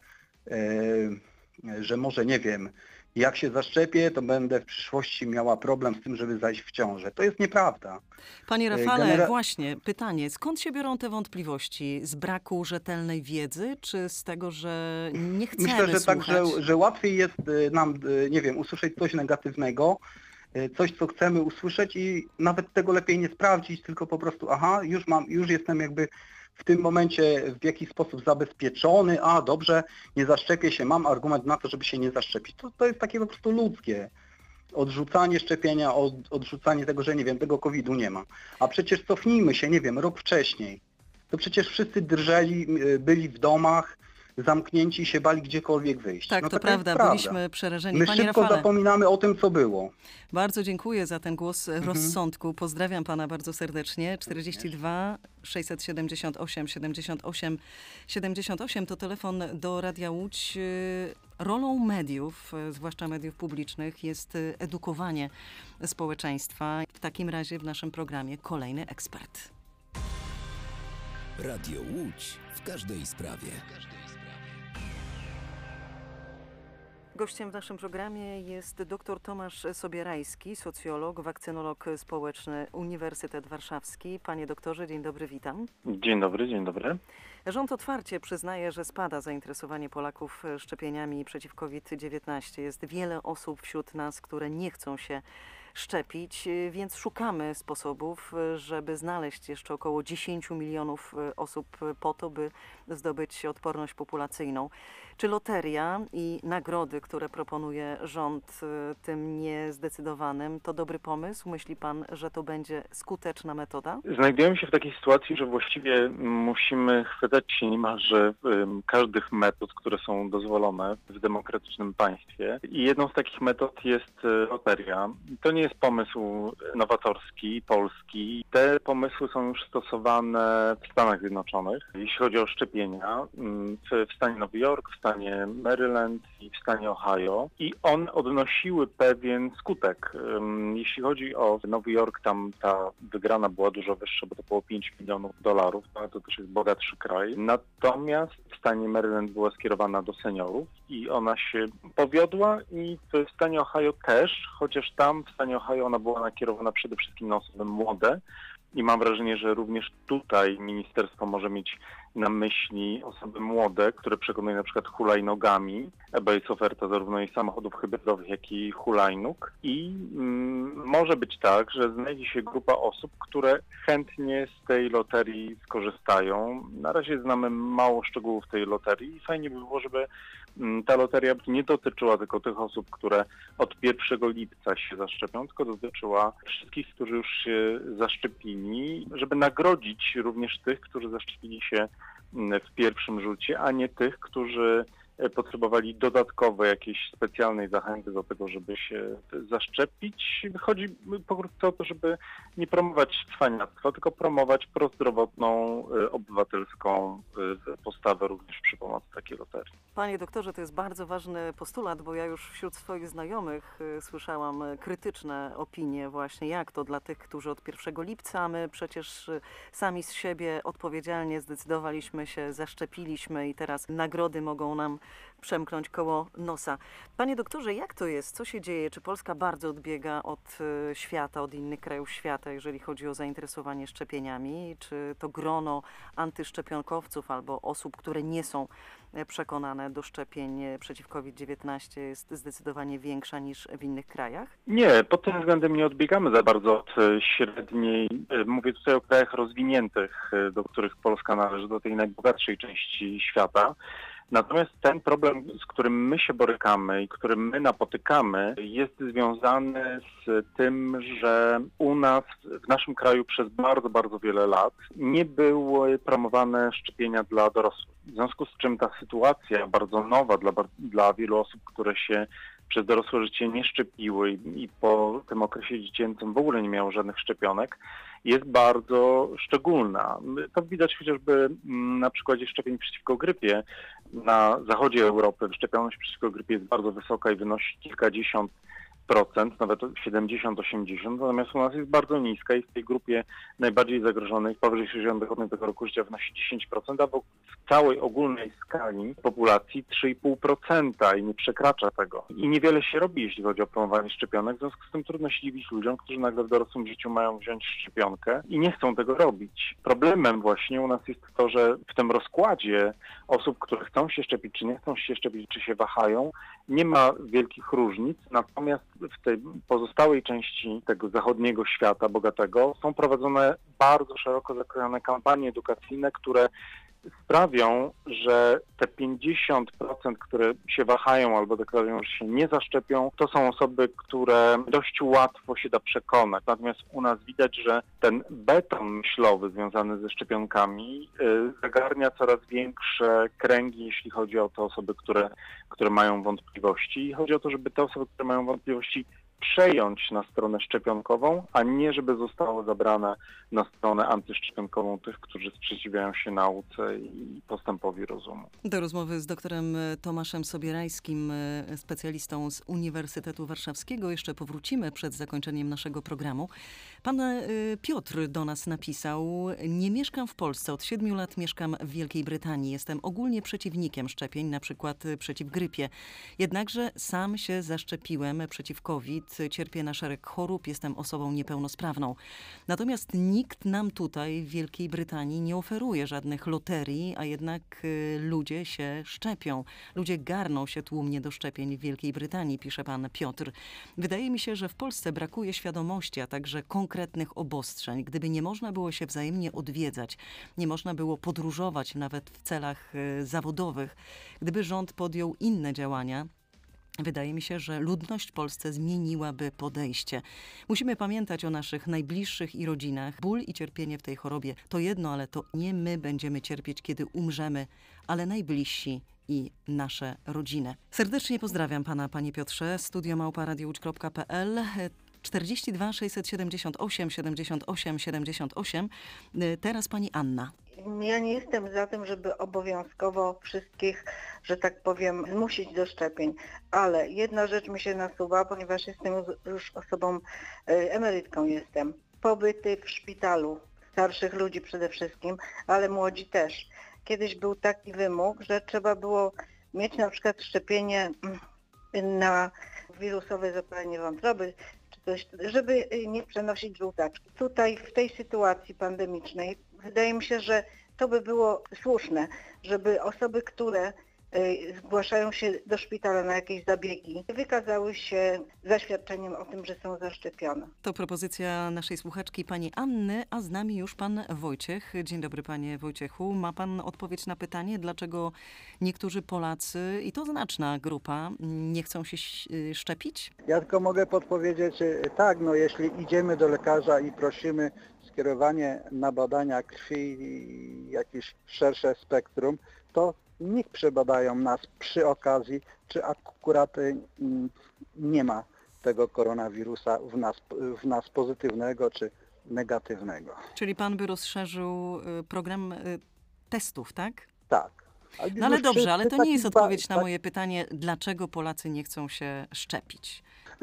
że może, nie wiem, jak się zaszczepię, to będę w przyszłości miała problem z tym, żeby zajść w ciążę. To jest nieprawda. Panie Rafale, Genera- właśnie pytanie, skąd się biorą te wątpliwości? Z braku rzetelnej wiedzy, czy z tego, że nie chcemy Myślę, że słuchać? tak, że, że łatwiej jest nam, nie wiem, usłyszeć coś negatywnego, coś, co chcemy usłyszeć i nawet tego lepiej nie sprawdzić, tylko po prostu, aha, już mam, już jestem jakby w tym momencie w jakiś sposób zabezpieczony, a dobrze, nie zaszczepię się, mam argument na to, żeby się nie zaszczepić. To, to jest takie po prostu ludzkie. Odrzucanie szczepienia, od, odrzucanie tego, że nie wiem, tego kowida nie ma. A przecież cofnijmy się, nie wiem, rok wcześniej. To przecież wszyscy drżeli, byli w domach, zamknięci się bali gdziekolwiek wyjść. Tak, no, to taka jest prawda, byliśmy przerażeni. My Panie szybko Rafale, zapominamy o tym, co było. bardzo dziękuję za ten głos Mhm. rozsądku. Pozdrawiam pana bardzo serdecznie. czterdzieści dwa sześćset siedemdziesiąt osiem siedemdziesiąt osiem siedemdziesiąt osiem to telefon do Radia Łódź. Rolą mediów, zwłaszcza mediów publicznych, jest edukowanie społeczeństwa. W takim razie w naszym programie kolejny ekspert. Radio Łódź w każdej sprawie. Gościem w naszym programie jest dr Tomasz Sobierajski, socjolog, wakcynolog społeczny, Uniwersytet Warszawski. Panie doktorze, dzień dobry, witam. Dzień dobry, dzień dobry. Rząd otwarcie przyznaje, że spada zainteresowanie Polaków szczepieniami przeciw COVID dziewiętnaście. Jest wiele osób wśród nas, które nie chcą się szczepić, więc szukamy sposobów, żeby znaleźć jeszcze około dziesięć milionów osób po to, by zdobyć odporność populacyjną. Czy loteria i nagrody, które proponuje rząd tym niezdecydowanym, to dobry pomysł? Myśli pan, że to będzie skuteczna metoda? Znajdujemy się w takiej sytuacji, że właściwie musimy chwytać się niemalże każdych metod, które są dozwolone w demokratycznym państwie. I jedną z takich metod jest loteria. To nie jest pomysł nowatorski, polski. Te pomysły są już stosowane w Stanach Zjednoczonych, jeśli chodzi o szczepienia, w, w stanie Nowy Jork, w stanie Maryland i w stanie Ohio. I one odnosiły pewien skutek. Jeśli chodzi o Nowy Jork, tam ta wygrana była dużo wyższa, bo to było pięć milionów dolarów. To też jest bogatszy kraj. Natomiast w stanie Maryland była skierowana do seniorów i ona się powiodła i w stanie Ohio też, chociaż tam w stanie Ohio ona była nakierowana przede wszystkim na osoby młode i mam wrażenie, że również tutaj ministerstwo może mieć na myśli osoby młode, które przekonują na przykład hulajnogami, bo jest oferta zarówno i samochodów hybrydowych, jak i hulajnóg i mm, może być tak, że znajdzie się grupa osób, które chętnie z tej loterii skorzystają. Na razie znamy mało szczegółów tej loterii i fajnie by było, żeby ta loteria nie dotyczyła tylko tych osób, które od pierwszego lipca się zaszczepią, tylko dotyczyła wszystkich, którzy już się zaszczepili, żeby nagrodzić również tych, którzy zaszczepili się w pierwszym rzucie, a nie tych, którzy potrzebowali dodatkowej jakiejś specjalnej zachęty do tego, żeby się zaszczepić. Chodzi po prostu o to, żeby nie promować cwaniactwa, tylko promować prozdrowotną, obywatelską postawę również przy pomocy takiej loterii. Panie doktorze, to jest bardzo ważny postulat, bo ja już wśród swoich znajomych słyszałam krytyczne opinie właśnie, jak to dla tych, którzy od pierwszego lipca, my przecież sami z siebie odpowiedzialnie zdecydowaliśmy się, zaszczepiliśmy i teraz nagrody mogą nam przemknąć koło nosa. Panie doktorze, jak to jest? Co się dzieje? Czy Polska bardzo odbiega od świata, od innych krajów świata, jeżeli chodzi o zainteresowanie szczepieniami? Czy to grono antyszczepionkowców albo osób, które nie są przekonane do szczepień przeciw COVID dziewiętnaście jest zdecydowanie większa niż w innych krajach? Nie, pod tym względem nie odbiegamy za bardzo od średniej. Mówię tutaj o krajach rozwiniętych, do których Polska należy, do tej najbogatszej części świata. Natomiast ten problem, z którym my się borykamy i którym my napotykamy, jest związany z tym, że u nas, w naszym kraju przez bardzo, bardzo wiele lat nie były promowane szczepienia dla dorosłych. W związku z czym ta sytuacja bardzo nowa dla, dla wielu osób, które się przez dorosłe życie nie szczepiły i, i po tym okresie dziecięcym w ogóle nie miało żadnych szczepionek, jest bardzo szczególna. To widać chociażby na przykładzie szczepień przeciwko grypie. Na zachodzie Europy szczepioność przeciwko grypie jest bardzo wysoka i wynosi kilkadziesiąt procent, nawet siedemdziesiąt osiemdziesiąt, natomiast u nas jest bardzo niska i w tej grupie najbardziej zagrożonych powyżej sześćdziesiątego roku życia wynosi dziesięć procent, a w całej ogólnej skali populacji trzy i pół procent i nie przekracza tego. I niewiele się robi, jeśli chodzi o promowanie szczepionek, w związku z tym trudno się dziwić ludziom, którzy nagle w dorosłym życiu mają wziąć szczepionkę i nie chcą tego robić. Problemem właśnie u nas jest to, że w tym rozkładzie osób, które chcą się szczepić, czy nie chcą się szczepić, czy się wahają, nie ma wielkich różnic, natomiast w tej pozostałej części tego zachodniego świata bogatego są prowadzone bardzo szeroko zakrojone kampanie edukacyjne, które sprawią, że te pięćdziesiąt procent, które się wahają albo deklarują, że się nie zaszczepią, to są osoby, które dość łatwo się da przekonać. Natomiast u nas widać, że ten beton myślowy związany ze szczepionkami yy, zagarnia coraz większe kręgi, jeśli chodzi o te osoby, które, które mają wątpliwości. I chodzi o to, żeby te osoby, które mają wątpliwości, przejąć na stronę szczepionkową, a nie żeby zostało zabrane na stronę antyszczepionkową tych, którzy sprzeciwiają się nauce i postępowi rozumu. Do rozmowy z doktorem Tomaszem Sobierajskim, specjalistą z Uniwersytetu Warszawskiego, jeszcze powrócimy przed zakończeniem naszego programu. Pan Piotr do nas napisał: nie mieszkam w Polsce, od siedmiu lat mieszkam w Wielkiej Brytanii. Jestem ogólnie przeciwnikiem szczepień, na przykład przeciw grypie. Jednakże sam się zaszczepiłem przeciw COVID, cierpię na szereg chorób, jestem osobą niepełnosprawną. Natomiast nikt nam tutaj w Wielkiej Brytanii nie oferuje żadnych loterii, a jednak y, ludzie się szczepią. Ludzie garną się tłumnie do szczepień w Wielkiej Brytanii, pisze pan Piotr. Wydaje mi się, że w Polsce brakuje świadomości, a także konkretnych obostrzeń. Gdyby nie można było się wzajemnie odwiedzać, nie można było podróżować nawet w celach y, zawodowych, gdyby rząd podjął inne działania, wydaje mi się, że ludność w Polsce zmieniłaby podejście. Musimy pamiętać o naszych najbliższych i rodzinach. Ból i cierpienie w tej chorobie to jedno, ale to nie my będziemy cierpieć, kiedy umrzemy, ale najbliżsi i nasze rodziny. Serdecznie pozdrawiam pana, panie Piotrze. Studio małpa radio łódź kropka p l. czterdzieści dwa sześćset siedemdziesiąt osiem siedemdziesiąt osiem siedemdziesiąt osiem. Teraz pani Anna. Ja nie jestem za tym, żeby obowiązkowo wszystkich, że tak powiem, zmusić do szczepień, ale jedna rzecz mi się nasuwa, ponieważ jestem już osobą, emerytką jestem. Pobyty w szpitalu, starszych ludzi przede wszystkim, ale młodzi też. Kiedyś był taki wymóg, że trzeba było mieć na przykład szczepienie na wirusowe zapalenie wątroby, czy coś, żeby nie przenosić żółtaczki. Tutaj w tej sytuacji pandemicznej wydaje mi się, że to by było słuszne, żeby osoby, które zgłaszają się do szpitala na jakieś zabiegi, wykazały się zaświadczeniem o tym, że są zaszczepione. To propozycja naszej słuchaczki pani Anny, a z nami już pan Wojciech. Dzień dobry, panie Wojciechu. Ma pan odpowiedź na pytanie, dlaczego niektórzy Polacy, i to znaczna grupa, nie chcą się szczepić? Ja tylko mogę podpowiedzieć, tak, no jeśli idziemy do lekarza i prosimy skierowanie na badania krwi i jakieś szersze spektrum, to niech przebadają nas przy okazji, czy akurat y, nie ma tego koronawirusa w nas, w nas pozytywnego czy negatywnego. Czyli pan by rozszerzył y, program y, testów, tak? Tak. No ale dobrze, ale to nie jest odpowiedź na tak, moje pytanie, dlaczego Polacy nie chcą się szczepić.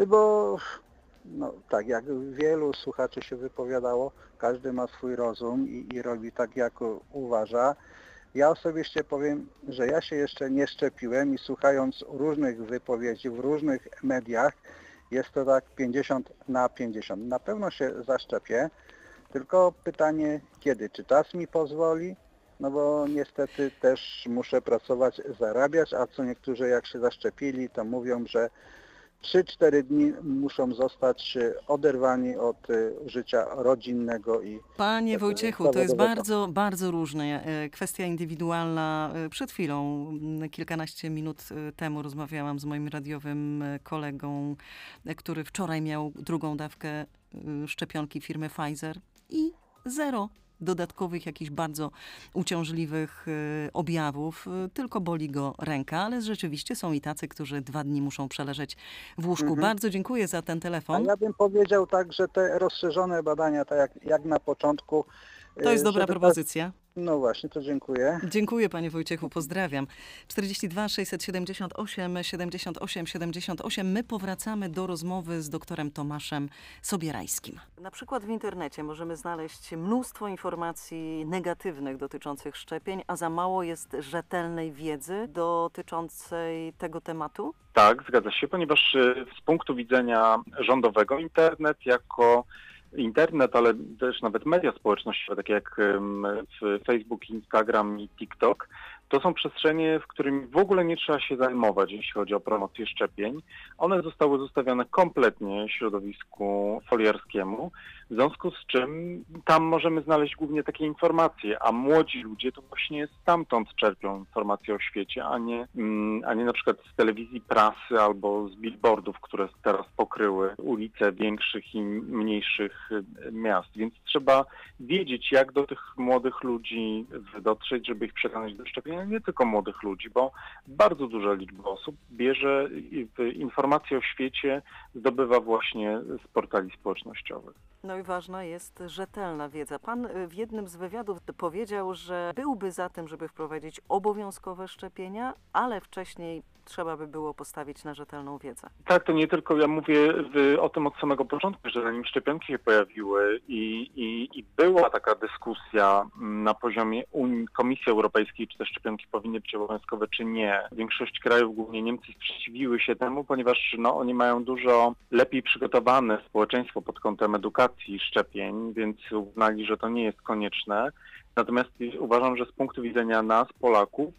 Bo no, tak jak wielu słuchaczy się wypowiadało, każdy ma swój rozum i, i robi tak, jak uważa. Ja osobiście powiem, że ja się jeszcze nie szczepiłem i słuchając różnych wypowiedzi w różnych mediach, jest to tak pięćdziesiąt na pięćdziesiąt. Na pewno się zaszczepię, tylko pytanie kiedy, czy czas mi pozwoli? No bo niestety też muszę pracować, zarabiać, a co niektórzy jak się zaszczepili, to mówią, że trzy cztery dni muszą zostać oderwani od życia rodzinnego i... Panie Wojciechu, to jest bardzo, bardzo różne. Kwestia indywidualna. Przed chwilą, kilkanaście minut temu rozmawiałam z moim radiowym kolegą, który wczoraj miał drugą dawkę szczepionki firmy Pfizer i zero dodatkowych, jakichś bardzo uciążliwych y, objawów, y, tylko boli go ręka, ale rzeczywiście są i tacy, którzy dwa dni muszą przeleżeć w łóżku. Mhm. Bardzo dziękuję za ten telefon. A ja bym powiedział tak, że te rozszerzone badania, tak jak, jak na początku... To jest dobra propozycja. Tak, no właśnie, to dziękuję. Dziękuję panie Wojciechu, pozdrawiam. czterdzieści dwa sześćset siedemdziesiąt osiem siedemdziesiąt osiem siedemdziesiąt osiem. My powracamy do rozmowy z doktorem Tomaszem Sobierajskim. Na przykład w internecie możemy znaleźć mnóstwo informacji negatywnych dotyczących szczepień, a za mało jest rzetelnej wiedzy dotyczącej tego tematu? Tak, zgadza się, ponieważ z punktu widzenia rządowego internet jako internet, ale też nawet media społecznościowe, takie jak Facebook, Instagram i TikTok, to są przestrzenie, w którymi w ogóle nie trzeba się zajmować, jeśli chodzi o promocję szczepień. One zostały zostawione kompletnie środowisku foliarskiemu, w związku z czym tam możemy znaleźć głównie takie informacje, a młodzi ludzie to właśnie stamtąd czerpią informacje o świecie, a nie, a nie na przykład z telewizji, prasy albo z billboardów, które teraz pokryły ulice większych i mniejszych miast. Więc trzeba wiedzieć, jak do tych młodych ludzi dotrzeć, żeby ich przekonać do szczepienia. Nie tylko młodych ludzi, bo bardzo duża liczba osób bierze informacje o świecie, zdobywa właśnie z portali społecznościowych. No i ważna jest rzetelna wiedza. Pan w jednym z wywiadów powiedział, że byłby za tym, żeby wprowadzić obowiązkowe szczepienia, ale wcześniej trzeba by było postawić na rzetelną wiedzę. Tak, to nie tylko ja mówię w, o tym od samego początku, że zanim szczepionki się pojawiły i, i, i była taka dyskusja na poziomie Unii, Komisji Europejskiej, czy te szczepionki powinny być obowiązkowe, czy nie. Większość krajów, głównie Niemcy, sprzeciwiły się temu, ponieważ no, oni mają dużo lepiej przygotowane społeczeństwo pod kątem edukacji szczepień, więc uznali, że to nie jest konieczne. Natomiast uważam, że z punktu widzenia nas, Polaków,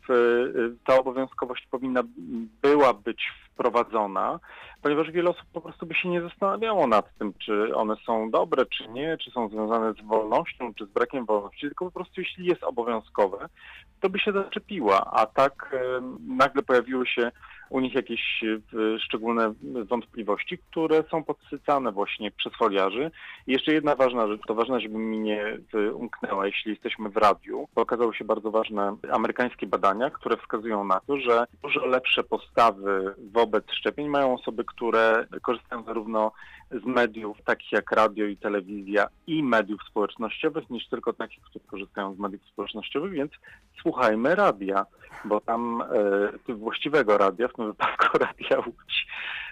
ta obowiązkowość powinna była być wprowadzona, ponieważ wiele osób po prostu by się nie zastanawiało nad tym, czy one są dobre, czy nie, czy są związane z wolnością, czy z brakiem wolności, tylko po prostu jeśli jest obowiązkowe, to by się zaczepiła, a tak nagle pojawiły się u nich jakieś szczególne wątpliwości, które są podsycane właśnie przez foliarzy. I jeszcze jedna ważna rzecz, to ważne, żeby mi nie umknęła, jeśli jesteśmy w radiu, to okazały się bardzo ważne amerykańskie badania, które wskazują na to, że dużo lepsze postawy wobec szczepień mają osoby, które korzystają zarówno z mediów takich jak radio i telewizja i mediów społecznościowych, niż tylko takich, które korzystają z mediów społecznościowych, więc słuchajmy radia, bo tam e, właściwego radia, w tym wypadku Radia Łódź,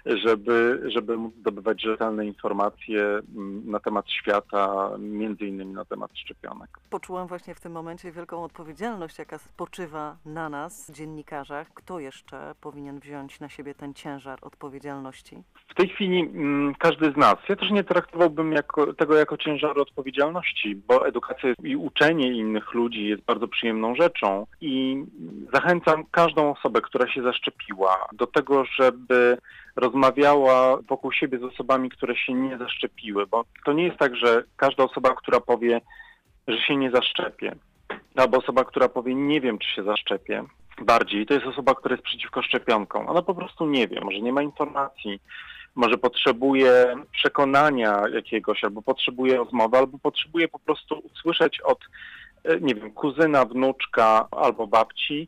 żeby, żeby móc zdobywać rzetelne informacje na temat świata, między innymi na temat szczepionek. Poczułam właśnie w tym momencie wielką odpowiedzialność, jaka spoczywa na nas, dziennikarzach. Kto jeszcze powinien wziąć na siebie ten ciężar odpowiedzialności? W tej chwili m, każdy z nas. Ja też nie traktowałbym jako, tego jako ciężaru odpowiedzialności, bo edukacja i uczenie innych ludzi jest bardzo przyjemną rzeczą i zachęcam każdą osobę, która się zaszczepiła, do tego, żeby rozmawiała wokół siebie z osobami, które się nie zaszczepiły, bo to nie jest tak, że każda osoba, która powie, że się nie zaszczepię, albo osoba, która powie, nie wiem, czy się zaszczepię, bardziej, to jest osoba, która jest przeciwko szczepionkom. Ona po prostu nie wie, może nie ma informacji, może potrzebuje przekonania jakiegoś, albo potrzebuje rozmowy, albo potrzebuje po prostu usłyszeć od, nie wiem, kuzyna, wnuczka albo babci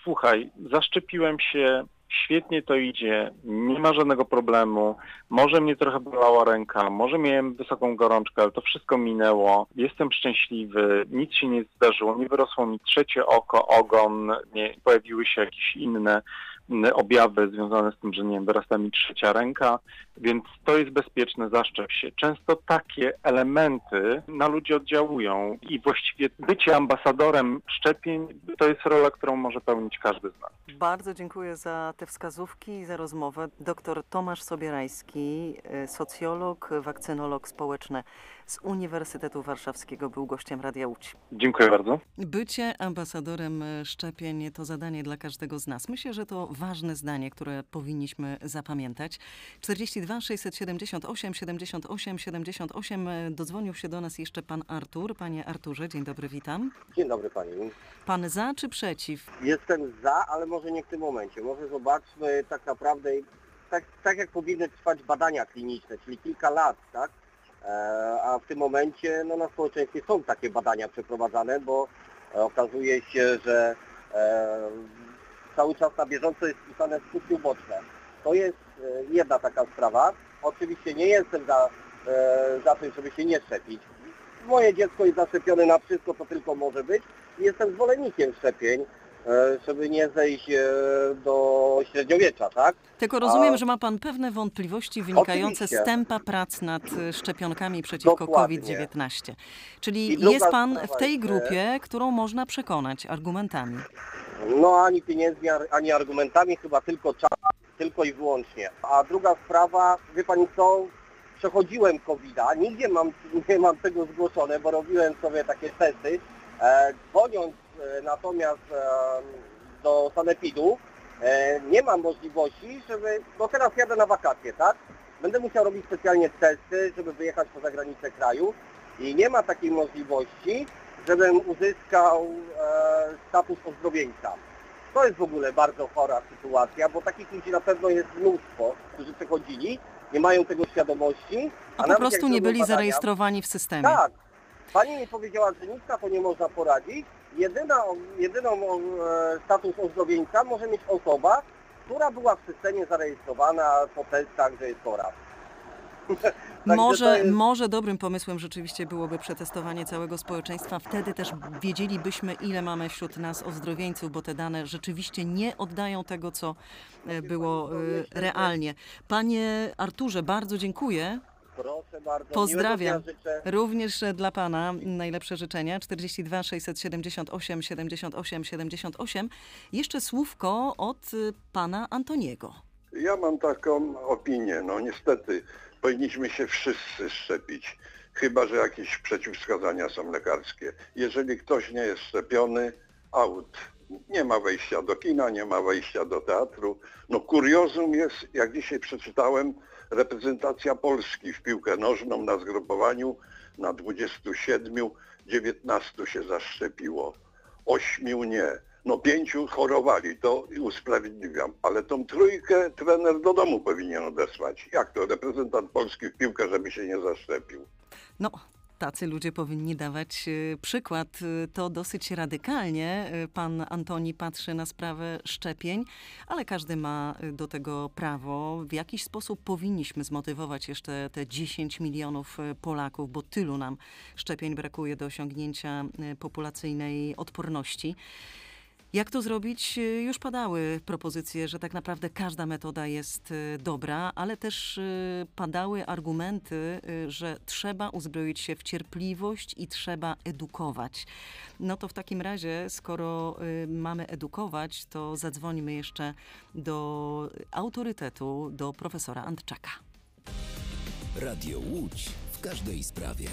słuchaj, zaszczepiłem się, świetnie to idzie, nie ma żadnego problemu, może mnie trochę bolała ręka, może miałem wysoką gorączkę, ale to wszystko minęło, jestem szczęśliwy, nic się nie zdarzyło, nie wyrosło mi trzecie oko, ogon, nie pojawiły się jakieś inne objawy związane z tym, że nie wiem, wyrasta mi trzecia ręka, więc to jest bezpieczne, zaszczep się. Często takie elementy na ludzi oddziałują i właściwie bycie ambasadorem szczepień to jest rola, którą może pełnić każdy z nas. Bardzo dziękuję za te wskazówki i za rozmowę. Doktor Tomasz Sobierajski, socjolog, wakcynolog społeczny z Uniwersytetu Warszawskiego, był gościem Radia Łódź. Dziękuję bardzo. Bycie ambasadorem szczepień to zadanie dla każdego z nas. Myślę, że to ważne zdanie, które powinniśmy zapamiętać. czterdzieści dwa sześćset siedemdziesiąt osiem siedemdziesiąt osiem siedemdziesiąt osiem. Dodzwonił się do nas jeszcze pan Artur. Panie Arturze, dzień dobry, witam. Dzień dobry pani. Pan za czy przeciw? Jestem za, ale może nie w tym momencie. Może zobaczmy tak naprawdę, tak, tak jak powinny trwać badania kliniczne, czyli kilka lat, tak? E, a w tym momencie no, na społeczeństwie są takie badania przeprowadzane, bo e, okazuje się, że e, cały czas na bieżąco jest pisane skutki uboczne. To jest e, jedna taka sprawa. Oczywiście nie jestem za, e, za tym, żeby się nie szczepić. Moje dziecko jest zaszczepione na wszystko, co tylko może być. Jestem zwolennikiem szczepień, żeby nie zejść do średniowiecza, tak? Tylko rozumiem, A... że ma pan pewne wątpliwości wynikające Oczywiście. z tempa prac nad szczepionkami przeciwko Dokładnie. COVID dziewiętnaście. Czyli druga jest pan sprawa w tej jest, grupie, którą można przekonać argumentami. No ani pieniędzmi, ani argumentami, chyba tylko czas, tylko i wyłącznie. A druga sprawa, wie pani co, przechodziłem kowida, nigdzie mam, nie mam tego zgłoszone, bo robiłem sobie takie testy. E, dzwoniąc e, natomiast e, do sanepidu, e, nie mam możliwości, żeby, bo teraz jadę na wakacje, tak? Będę musiał robić specjalnie testy, żeby wyjechać poza granicę kraju i nie ma takiej możliwości, żebym uzyskał e, status ozdrowieńca. To jest w ogóle bardzo chora sytuacja, bo takich ludzi na pewno jest mnóstwo, którzy przechodzili, nie mają tego świadomości. A, a po prostu nie byli badania, zarejestrowani w systemie. Tak. Pani mi powiedziała, że nic na to nie można poradzić. Jedyna, jedyną e, status ozdrowieńca może mieć osoba, która była w systemie zarejestrowana po testach, że jest chora. Może, jest... może dobrym pomysłem rzeczywiście byłoby przetestowanie całego społeczeństwa. Wtedy też wiedzielibyśmy, ile mamy wśród nas ozdrowieńców, bo te dane rzeczywiście nie oddają tego, co było realnie. Panie Arturze, bardzo dziękuję. Proszę bardzo. Pozdrawiam. Również dla pana najlepsze życzenia. czterdzieści dwa sześćset siedemdziesiąt osiem siedemdziesiąt osiem siedemdziesiąt osiem. Jeszcze słówko od pana Antoniego. Ja mam taką opinię, no niestety powinniśmy się wszyscy szczepić, chyba że jakieś przeciwwskazania są lekarskie. Jeżeli ktoś nie jest szczepiony, out. Nie ma wejścia do kina, nie ma wejścia do teatru. No kuriozum jest, jak dzisiaj przeczytałem, reprezentacja Polski w piłkę nożną na zgrupowaniu na dwudziestu siedmiu, dziewiętnastu się zaszczepiło, ośmiu nie. No pięciu chorowali, to usprawiedliwiam, ale tą trójkę trener do domu powinien odesłać. Jak to reprezentant Polski w piłkę, żeby się nie zaszczepił? No, tacy ludzie powinni dawać przykład. To dosyć radykalnie pan Antoni patrzy na sprawę szczepień, ale każdy ma do tego prawo. W jakiś sposób powinniśmy zmotywować jeszcze te dziesięć milionów Polaków, bo tylu nam szczepień brakuje do osiągnięcia populacyjnej odporności. Jak to zrobić? Już padały propozycje, że tak naprawdę każda metoda jest dobra, ale też padały argumenty, że trzeba uzbroić się w cierpliwość i trzeba edukować. No to w takim razie, skoro mamy edukować, to zadzwońmy jeszcze do autorytetu, do profesora Antczaka. Radio Łódź w każdej sprawie.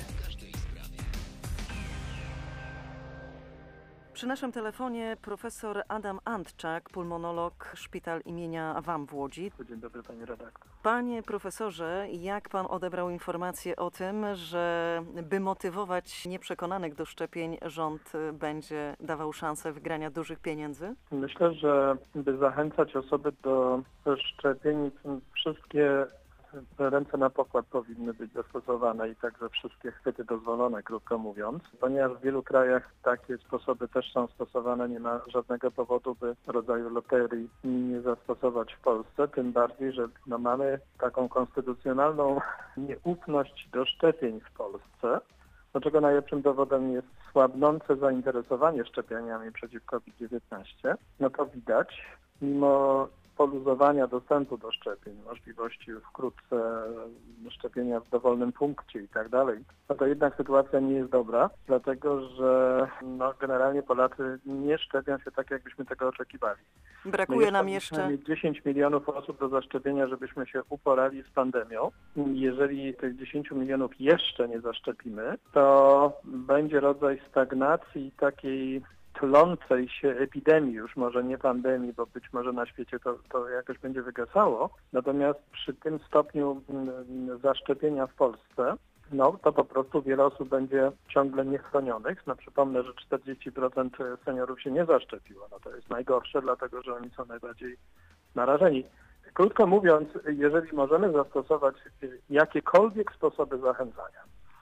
Przy naszym telefonie profesor Adam Antczak, pulmonolog, szpital imienia W A M w Łodzi. Dzień dobry, panie redaktor. Panie profesorze, jak pan odebrał informację o tym, że by motywować nieprzekonanych do szczepień, rząd będzie dawał szansę wygrania dużych pieniędzy? Myślę, że by zachęcać osoby do szczepień, wszystkie ręce na pokład powinny być zastosowane i także wszystkie chwyty dozwolone, krótko mówiąc. Ponieważ w wielu krajach takie sposoby też są stosowane, nie ma żadnego powodu, by rodzaju loterii nie zastosować w Polsce, tym bardziej, że no, mamy taką konstytucjonalną nieufność do szczepień w Polsce, do czego najlepszym dowodem jest słabnące zainteresowanie szczepieniami przeciw COVID dziewiętnaście. No to widać, mimo poluzowania dostępu do szczepień, możliwości wkrótce szczepienia w dowolnym punkcie i tak dalej, no to jednak sytuacja nie jest dobra, dlatego że no, generalnie Polacy nie szczepią się tak, jakbyśmy tego oczekiwali. Brakuje nam jeszcze... mieć dziesięć milionów osób do zaszczepienia, żebyśmy się uporali z pandemią. Jeżeli tych dziesięć milionów jeszcze nie zaszczepimy, to będzie rodzaj stagnacji takiej tlącej się epidemii, już może nie pandemii, bo być może na świecie to, to jakoś będzie wygasało. Natomiast przy tym stopniu zaszczepienia w Polsce, no to po prostu wiele osób będzie ciągle niechronionych. No przypomnę, że czterdzieści procent seniorów się nie zaszczepiło. No to jest najgorsze, dlatego że oni są najbardziej narażeni. Krótko mówiąc, jeżeli możemy zastosować jakiekolwiek sposoby zachęcania,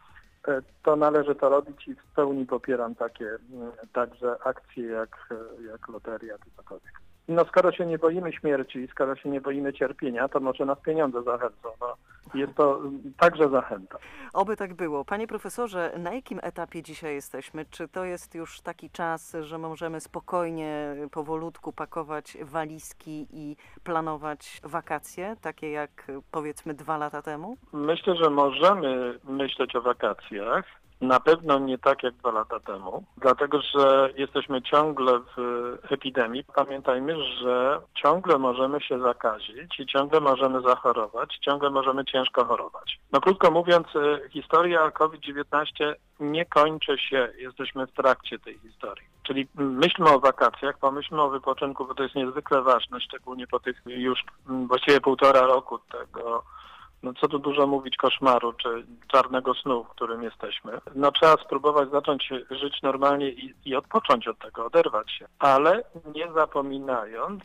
to należy to robić i w pełni popieram takie także akcje jak, jak loteria czy cokolwiek. No skoro się nie boimy śmierci, skoro się nie boimy cierpienia, to może nas pieniądze zachęcą. No, jest to także zachęta. Oby tak było. Panie profesorze, na jakim etapie dzisiaj jesteśmy? Czy to jest już taki czas, że możemy spokojnie, powolutku pakować walizki i planować wakacje, takie jak powiedzmy dwa lata temu? Myślę, że możemy myśleć o wakacjach. Na pewno nie tak jak dwa lata temu, dlatego że jesteśmy ciągle w epidemii. Pamiętajmy, że ciągle możemy się zakazić i ciągle możemy zachorować, ciągle możemy ciężko chorować. No krótko mówiąc, historia COVID dziewiętnaście nie kończy się, jesteśmy w trakcie tej historii. Czyli myślmy o wakacjach, pomyślmy o wypoczynku, bo to jest niezwykle ważne, szczególnie po tych już właściwie półtora roku tego, no co tu dużo mówić, koszmaru czy czarnego snu, w którym jesteśmy. No trzeba spróbować zacząć żyć normalnie i, i odpocząć od tego, oderwać się. Ale nie zapominając,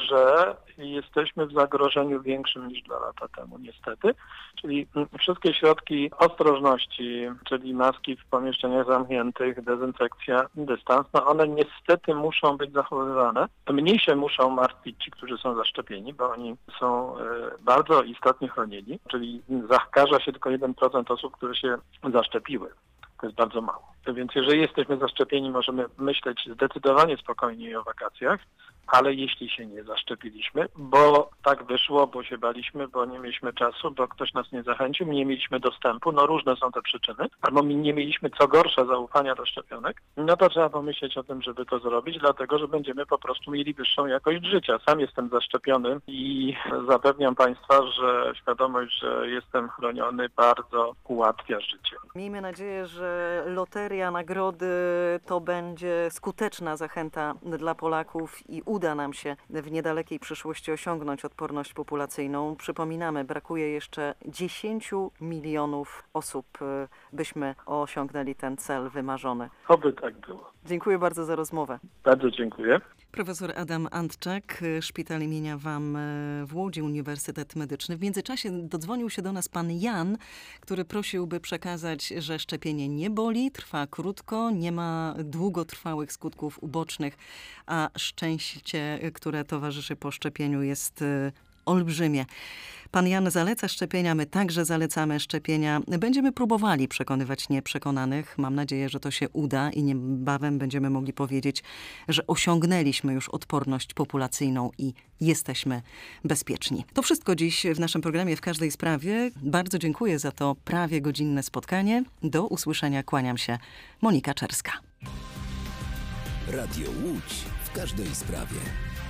że jesteśmy w zagrożeniu większym niż dwa lata temu, niestety. Czyli wszystkie środki ostrożności, czyli maski w pomieszczeniach zamkniętych, dezynfekcja, dystans, no one niestety muszą być zachowywane. Mniej się muszą martwić ci, którzy są zaszczepieni, bo oni są y, bardzo istotnie chronieni. Czyli zakaża się tylko jeden procent osób, które się zaszczepiły. To jest bardzo mało. Więc jeżeli jesteśmy zaszczepieni, możemy myśleć zdecydowanie spokojniej o wakacjach, ale jeśli się nie zaszczepiliśmy, bo tak wyszło, bo się baliśmy, bo nie mieliśmy czasu, bo ktoś nas nie zachęcił, nie mieliśmy dostępu, no różne są te przyczyny, albo nie mieliśmy co gorsza zaufania do szczepionek, no to trzeba pomyśleć o tym, żeby to zrobić, dlatego że będziemy po prostu mieli wyższą jakość życia. Sam jestem zaszczepiony i zapewniam Państwa, że świadomość, że jestem chroniony, bardzo ułatwia życie. Miejmy nadzieję, że loteria nagrody to będzie skuteczna zachęta dla Polaków i uda nam się w niedalekiej przyszłości osiągnąć odporność populacyjną. Przypominamy, brakuje jeszcze dziesięć milionów osób, byśmy osiągnęli ten cel wymarzony. Oby tak było. Dziękuję bardzo za rozmowę. Bardzo dziękuję. Profesor Adam Antczak, Szpital imienia W A M w Łodzi, Uniwersytet Medyczny. W międzyczasie dodzwonił się do nas pan Jan, który prosiłby przekazać, że szczepienie nie boli, trwa krótko, nie ma długotrwałych skutków ubocznych, a szczęście, które towarzyszy po szczepieniu, jest olbrzymie. Pan Jan zaleca szczepienia, my także zalecamy szczepienia. Będziemy próbowali przekonywać nieprzekonanych. Mam nadzieję, że to się uda i niebawem będziemy mogli powiedzieć, że osiągnęliśmy już odporność populacyjną i jesteśmy bezpieczni. To wszystko dziś w naszym programie W każdej sprawie. Bardzo dziękuję za to prawie godzinne spotkanie. Do usłyszenia, kłaniam się. Monika Czerska. Radio Łódź w każdej sprawie.